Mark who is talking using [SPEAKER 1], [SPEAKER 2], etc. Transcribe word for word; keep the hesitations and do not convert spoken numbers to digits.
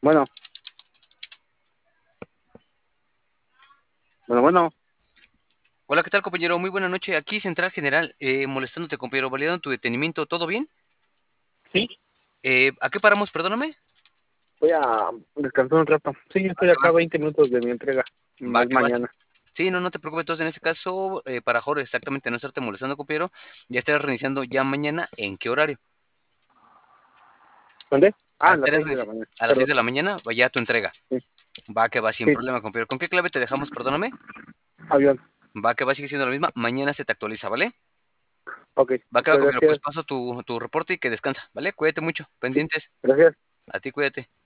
[SPEAKER 1] Bueno, bueno, bueno.
[SPEAKER 2] Hola, ¿qué tal, compañero? Muy buena noche. Aquí Central General, eh, molestándote, compañero, validando tu detenimiento. ¿Todo bien?
[SPEAKER 1] Sí,
[SPEAKER 2] Eh, ¿a qué paramos? Perdóname.
[SPEAKER 1] voy a descansar un rato. Sí, yo
[SPEAKER 2] Va
[SPEAKER 1] estoy
[SPEAKER 2] que
[SPEAKER 1] acá
[SPEAKER 2] va.
[SPEAKER 1] a veinte minutos de mi entrega. Mm,
[SPEAKER 2] Va
[SPEAKER 1] Es
[SPEAKER 2] que va.
[SPEAKER 1] mañana.
[SPEAKER 2] Sí, no, no te preocupes. Entonces, en este caso, eh, para Jorge, exactamente, no estarte molestando, compañero, ya estarás reiniciando ya mañana. ¿En qué horario?
[SPEAKER 1] ¿Dónde?
[SPEAKER 2] Ah,
[SPEAKER 1] Ah, a las
[SPEAKER 2] estarás
[SPEAKER 1] seis de la
[SPEAKER 2] reinici-
[SPEAKER 1] mañana.
[SPEAKER 2] a las seis
[SPEAKER 1] Perdón.
[SPEAKER 2] de la mañana, vaya tu entrega.
[SPEAKER 1] Sí,
[SPEAKER 2] Va que va, sin
[SPEAKER 1] sí,
[SPEAKER 2] problema, compañero. ¿Con qué clave te dejamos? Perdóname.
[SPEAKER 1] avión.
[SPEAKER 2] Va que va, sigue siendo la misma. Mañana se te actualiza, ¿vale?
[SPEAKER 1] Ok,
[SPEAKER 2] Va que va,
[SPEAKER 1] muchas
[SPEAKER 2] compañero. Pues
[SPEAKER 1] gracias.
[SPEAKER 2] paso tu, tu reporte y que descansa, ¿vale? Cuídate mucho.
[SPEAKER 1] Sí,
[SPEAKER 2] Pendientes.
[SPEAKER 1] gracias.
[SPEAKER 2] A ti, cuídate.